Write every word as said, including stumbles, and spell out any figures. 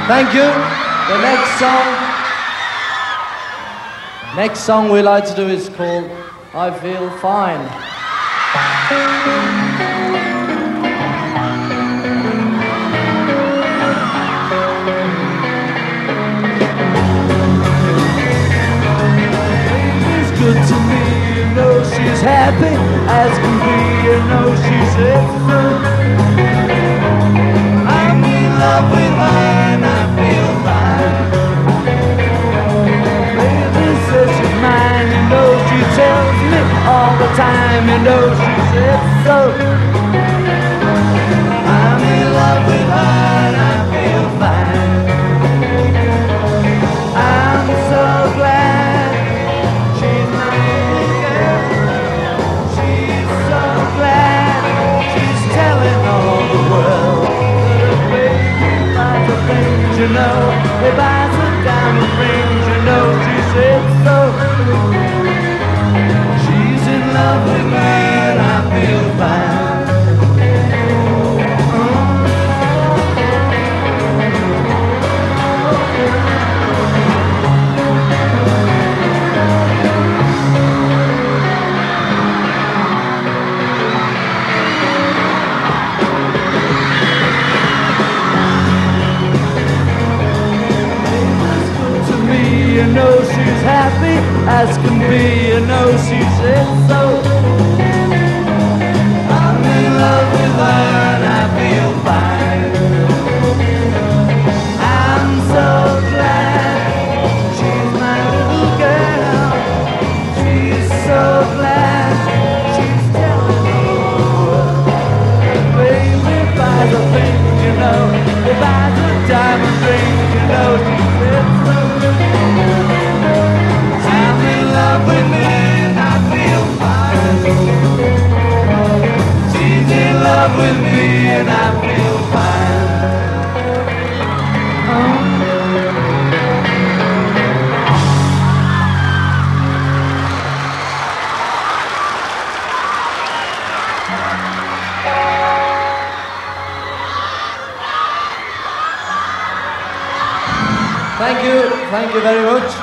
Thank you. The next song, next song we like to do is called I Feel Fine. It's good to me, you know she's happy as can be, you know she's excellent. I'm in love with her and I feel fine. Baby says she's mine, you know she tells me all the time, you know she says so. I'm in love with her and I feel fine. I'm so glad she's my little girl. She's so glad she's telling all the world that her baby buys her things, you know. He buys her diamond rings, you know. She said so. She's in love with me and I feel fine. You know she's happy as can be, you know she said so. I'm in love with her and I feel fine. I'm so glad she's my little girl. She's so glad she's telling all the world. Baby buys her things, you know. He buys her diamond rings, you know. She said so. With me and I feel fine. She's in love with me and I feel fine. Oh. Thank you, thank you very much.